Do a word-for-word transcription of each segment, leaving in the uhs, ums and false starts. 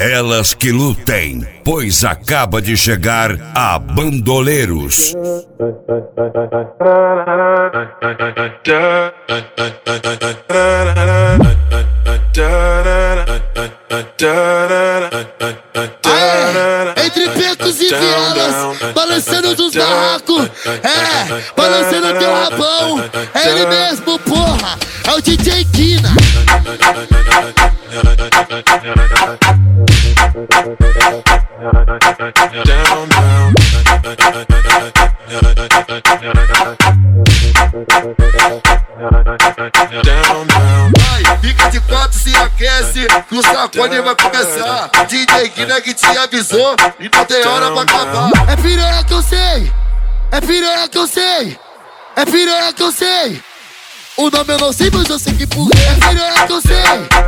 Elas que lutem, pois acaba de chegar a Bandoleiros. Aê, entre becos e vielas, balançando dos barracos, é, balançando teu rabão, é ele mesmo, porra, é o D J Kina. Vai, fica de quatro, se aquece, que o sacode vai começar. D J Kina que te avisou e não tem hora pra acabar. É piranha que eu sei, é piranha que eu sei, é piranha que eu sei. O nome eu não sei, mas eu sei que por é piranha que eu sei,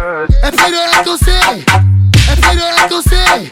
é piranha que eu sei, é piranha que eu sei.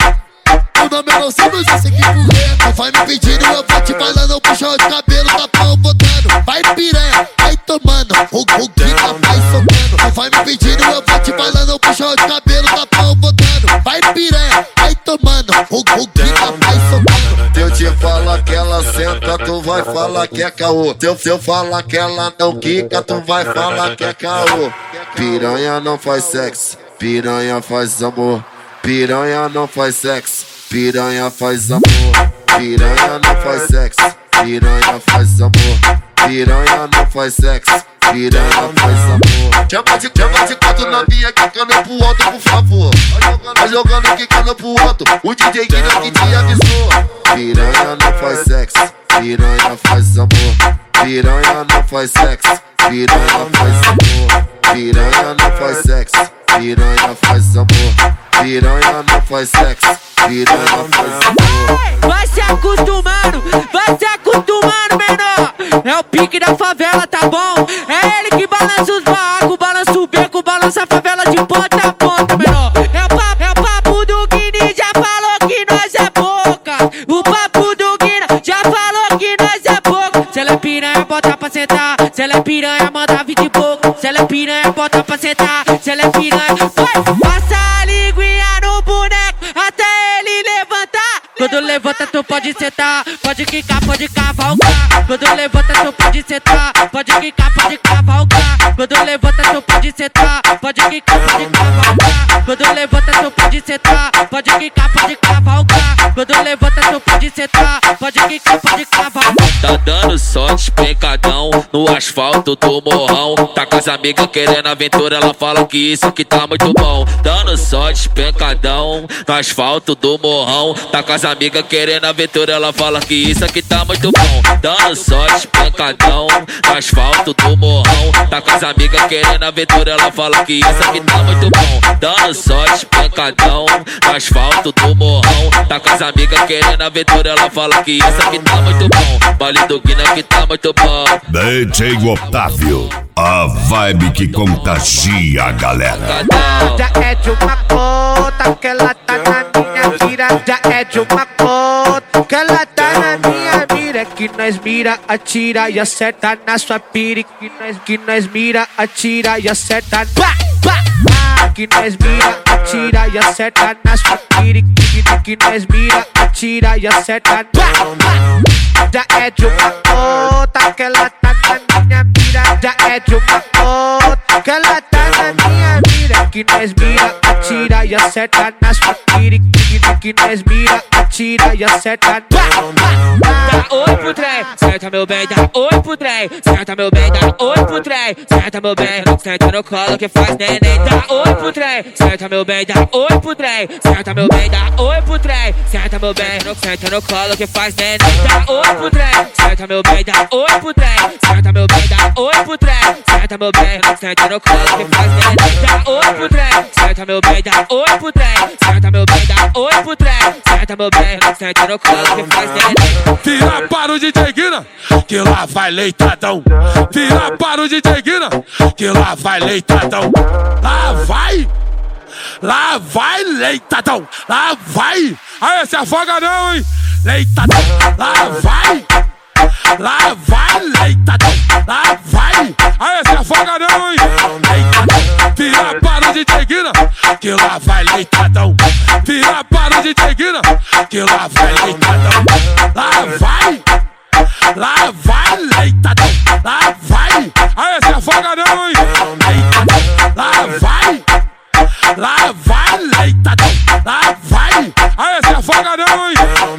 O nome eu não sei, mas eu sei que por não vai me pedindo, eu vou te falando, puxão de cabelo, tapão botando. Vai piranha, vai tomando, o, o Kina vai socando. Não vai me pedindo, eu vou te falando, puxão de cabelo, tapão botando. Vai piranha, vai tomando, o, o Kina vai socando. Se eu te falar que ela senta, tu vai falar que é caô. Se eu, se eu falar que ela não quica, tu vai falar que é caô. Piranha não faz sexo, piranha faz amor. Piranha não faz sexo, piranha faz amor. Piranha não faz sexo, piranha faz amor. Piranha não faz sexo, piranha faz amor. Chama de, chama de quatro novinha quicando pro alto, por favor. Vai jogando quicando pro alto, o D J Kina que te avisou. Piranha não faz sexo, piranha faz amor. Piranha não faz sexo, piranha faz amor. Piranha não faz sexo, piranha faz amor. Piranha não faz sexo, piranha faz amor. Vai se acostumando, vai se acostumando, menor. É o pique da favela, tá bom? É ele que balança os barracos, balança o beco, balança a favela de ponta a ponta, menor. É o papo, é o papo do Guini, já falou que nós é boca. O papo do Guina já falou que nós é boca. Se ela é piranha, bota pra sentar. Se ela é piranha, manda vir de boca. Se ela é piranha, bota pra sentar. Se ela é piranha, vai, passa a linguinha no boneco até ele levantar. Quando levanta tu pode sentar, pode quicar, pode cavalgar. Quando levanta tu pode sentar, pode quicar, pode cavalgar. Quando levanta tu pode sentar, pode quicar, pode cavalgar. Quando levanta tu pode sentar, pode quicar, pode cavalgar. Quando levanta tu pode sentar, pode quicar, pode cavalgar. Tá dando só despencadão no asfalto do morrão. Tá com as amigas querendo aventura, ela fala que isso aqui tá muito bom. Dando só despencadão no asfalto do morrão. Tá com as amigas querendo aventura, ela fala que isso aqui tá muito bom. Dando só despencadão no asfalto do morrão. Tá com as amigas querendo aventura, ela fala que isso aqui tá muito bom. Dando só despencadão no asfalto do morrão. Tá com as amigas querendo aventura, ela fala que isso aqui tá muito bom. Baile do Kina que tá muito bom. D J Otávio, a vibe que contagia a galera. Já é de uma conta que ela tá na minha mira. Já é de uma conta que ela tá na minha mira. Que nós mira, atira e acerta na sua pira. Que nós, que nós mira, atira e acerta. Pá, pá. Que nós mira, atira e acerta na sua pira. Que, que nós mira, atira e acerta. Pá, pá. Já é de uma conta que ela tá na minha mira. Já é de uma conta que ela tá na minha mira. Que nós mira, atira e acerta na sua pira. Que nós mira, atira e acerta. Dá oi pro trem, senta meu bem, dá oi pro trem. Senta meu bem, dá oi pro trem. Senta meu bem, senta no colo que faz neném. Dá oi pro trem, senta meu bem, dá oi pro trem. Senta meu bem, dá oi pro trem. Senta meu bem, senta no colo que faz neném. Dá oi pro trem, senta meu bem, dá oi pro trem. Senta meu bem, dá oi pro trem. Senta meu bem, senta no colo que faz neném. Dá oi pro trem, senta meu bem, dá oi pro trem. Senta meu bem, dá oi pro trem. Senta meu bem, senta no colo que faz neném. Vira para o D J Kina, que lá vai leitadão. Vira para o D J Kina, que lá vai leitadão. Lá vai, lá vai leitadão. Lá vai, aí se afoga não, hein. Leitadão, lá vai, lá vai leitadão. Lá vai, aí se afoga não, hein. Leitadão, vira para o D J Kina, que lá vai leitadão. Vira para o D J Guina, que lá vai leitadão. Lá vai, lá vai leitadão. Lá vai, aí se afoga não, hein? Leitadão. Lá vai, lá vai leitadão. Lá vai, aí se afoga não, hein?